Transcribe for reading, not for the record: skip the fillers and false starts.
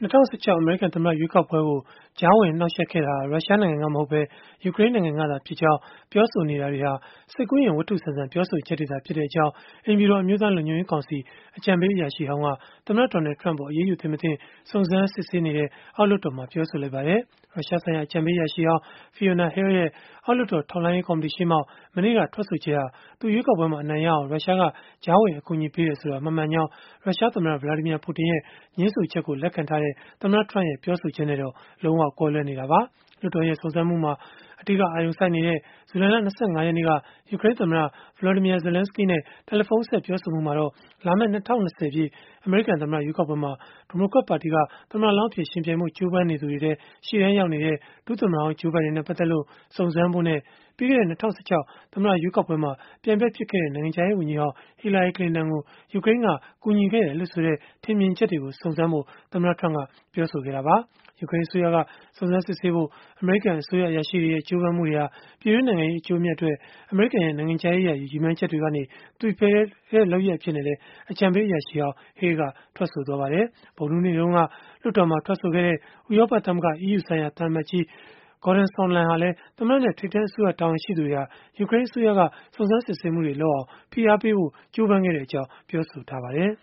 2016 အမေရိကန်သမ္မတရွေးကောက်ပွဲကိုကြားဝင်နှောက်ယှက်ခဲ့တာဟာရုရှားနိုင်ငံကမဟုတ်ဘဲယူကရိန်းနိုင်ငံကသာဖြစ်ကြောင်းပြောဆိုနေတာတွေဟာစိတ်ကူးယဉ်ဝတ္ထုဆန်ဆန်ပြောဆိုချက်တွေသာဖြစ်ကြောင်းအိမ်ဖြူတော်အမျိုးသားလုံခြုံရေးကောင်စီအကြံပေးအရာရှိဟောင်းကသမ္မတ Donald Trump ကိုအရေးယူသင့်မသင့်စုံစမ်းစစ်ဆေးနေတဲ့အောက်လွှတ်တော်မှာပြောဆိုလိုက်ပါတယ်။ရုရှားဆိုင်ရာအကြံပေးအရာရှိဟောင်း Fiona Hill ရဲ့အောက်လွှတ်တော်ထောက်လှမ်းရေးကော်မတီရှေ့မှောက်မနေ့ကထွက်ဆိုချက်ဟာသူရွေးကောက်ပွဲမှာအနိုင်ရအောင်ရုရှားကကြားဝင်အကူအညီပေးတယ်ဆိုတာမမှန်ကြောင်းရုရှားသမ္မတ Vladimir Putin ရဲ့ညှင်းဆိုချက်ကိုလက်ခံထားတဲ့သမ္မတ Trump ရဲ့ပြောဆိုချက်နဲ့တော့လုံးဝကွဲလွဲနေတာပါ။လွှတ်တော်ရဲ့စုံစမ်းမှုမှာအဓိကအာရုံစိုက်နေတဲ့ဇူလိုင်လ 25 ရက်နေ့ကယူကရိန်းသမ္မတ Volodymyr Zelenskyy နဲ့တယ်လီဖုန်းဆက်ပြောဆိုမှုမှာတော့လာမယ့်2020 ပြည့်အမေရိကန်သမ္မတရွေးကောက်ပွဲမှာဒီမိုကရက်ပါတီကသမ္မတလောင်းအဖြစ်ရှင်ပြိုင်မှုကြိုးပမ်းနေသူတွေထဲရှေ့တန်းရောက်နေတဲ့ဒုသမ္မတဟောင်း Joe Biden နဲ့ပတ်သက်လို့စုံစမ်းဖို့နဲ့ပြီးခဲ့တဲ့2016သမ္မတရွေးကောက်ပွဲမှာပြိုင်ဘက်ဖြစ်ခဲ့တဲ့နိုင်ငံခြားရေးဝန်ကြီးဟောင်း Hillary Clinton ကိုယူကရိန်းကကူညီခဲ့တယ်လို့ဆိုတဲ့ထင်မြင်ချက်တွေကိုစုံစမ်းဖို့သမ္မတ Trump ကပြောဆိုခဲ့တာပါ။ယူကရိန်းအစိုးရကစုံစမ်းစစ်ဆေးဖို့အမေရိကန်အစိုးရအရာရှိတွေရဲ့ကြိုးပမ်းမှုတွေဟာပြည်တွင်းနိုင်ငံရေးအကျိုးအမြတ်အတွက်အမေရိကန်ရဲ့နိုင်ငံခြားရေးရည်မှန်းချက်တွေကနေသွေဖယ်တဲ့လုပ်ရပ်ဖြစ်နေတဲ့အကြံပေးအရာရှိဟောင်း Hill ကထွက်ဆိုသွားပါတယ်။ဗုဒ္ဓဟူးနေ့တုန်းကလွှတ်တော်မှာထွက်ဆိုခဲ့တဲ့ဥရောပသမဂ္ဂ EU ဆိုင်ရာသံအမတ်ကြီး Gordon Sondland ဟာလည်းသမ္မတနဲ့ထိပ်တန်းအစိုးရတာဝန်ရှိသူတွေဟာယူကရိန်းအစိုးရကစုံစမ်းစစ်ဆေးမှုတွေလုပ်အောင်ဖိအားပေးဖို့ကြိုးပမ်းခဲ့ကြောင်းပြောဆိုထားပါတယ်။